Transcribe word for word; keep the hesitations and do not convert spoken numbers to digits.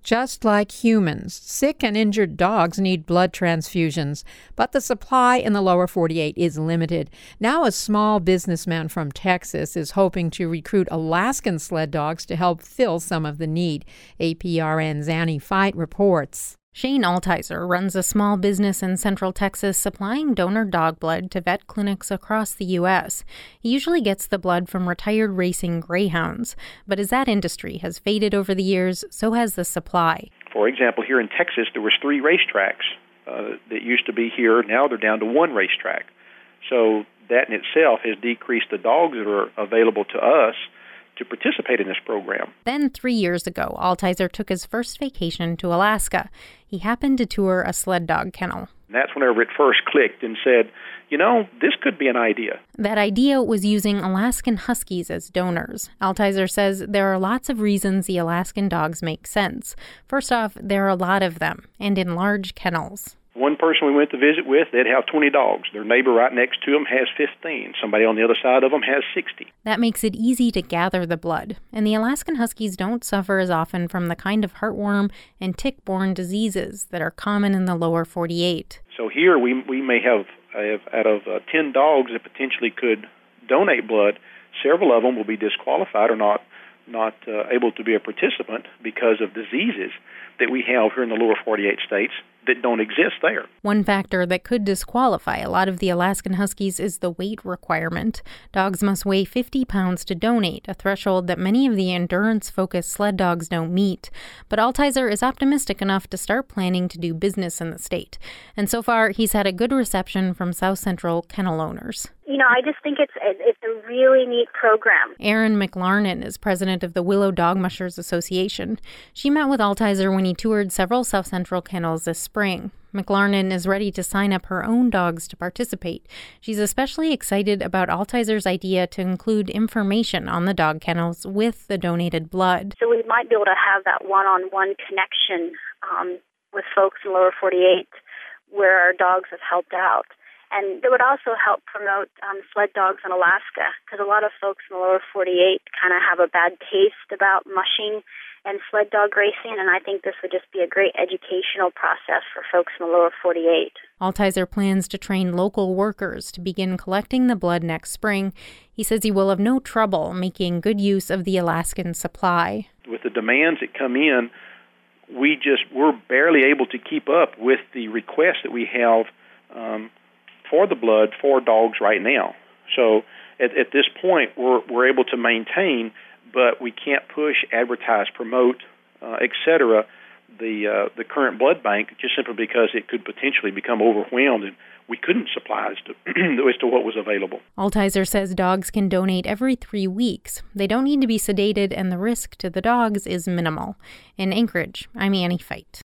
Just like humans, sick and injured dogs need blood transfusions, but the supply in the lower forty-eight is limited. Now a small businessman from Texas is hoping to recruit Alaskan sled dogs to help fill some of the need. A P R N's Annie Fight reports. Shane Altizer runs a small business in Central Texas supplying donor dog blood to vet clinics across the U S. He usually gets the blood from retired racing greyhounds, but as that industry has faded over the years, so has the supply. For example, here in Texas, there was three racetracks uh, that used to be here. Now they're down to one racetrack. So that in itself has decreased the dogs that are available to us to participate in this program. Then three years ago, Altizer took his first vacation to Alaska. He happened to tour a sled dog kennel. And that's whenever it first clicked and said, you know, this could be an idea. That idea was using Alaskan Huskies as donors. Altizer says there are lots of reasons the Alaskan dogs make sense. First off, there are a lot of them, and in large kennels. One person we went to visit with, they'd have twenty dogs. Their neighbor right next to them has fifteen. Somebody on the other side of them has sixty. That makes it easy to gather the blood. And the Alaskan Huskies don't suffer as often from the kind of heartworm and tick-borne diseases that are common in the lower forty-eight. So here we we may have, have out of uh, ten dogs that potentially could donate blood, several of them will be disqualified or not not uh, able to be a participant because of diseases that we have here in the lower forty-eight states that don't exist there. One factor that could disqualify a lot of the Alaskan Huskies is the weight requirement. Dogs must weigh fifty pounds to donate, a threshold that many of the endurance-focused sled dogs don't meet. But Altizer is optimistic enough to start planning to do business in the state. And so far, he's had a good reception from South Central kennel owners. You know, I just think it's it's a really neat program. Erin McLarnon is president of the Willow Dog Mushers Association. She met with Altizer when he toured several South Central kennels this spring. McLarnon is ready to sign up her own dogs to participate. She's especially excited about Altizer's idea to include information on the dog kennels with the donated blood. So we might be able to have that one-on-one connection um, with folks in the lower forty-eight where our dogs have helped out. And it would also help promote um, sled dogs in Alaska, because a lot of folks in the lower forty-eight kind of have a bad taste about mushing and sled dog racing, and I think this would just be a great educational process for folks in the lower forty-eight. Altizer plans to train local workers to begin collecting the blood next spring. He says he will have no trouble making good use of the Alaskan supply. With the demands that come in, we just, we're barely able to keep up with the requests that we have um, for the blood for dogs right now. So at, at this point, we're we're able to maintain, but we can't push, advertise, promote, uh, et cetera, the uh, the current blood bank just simply because it could potentially become overwhelmed and we couldn't supply as to, as to what was available. Altizer says dogs can donate every three weeks. They don't need to be sedated, and the risk to the dogs is minimal. In Anchorage, I'm Annie Fight.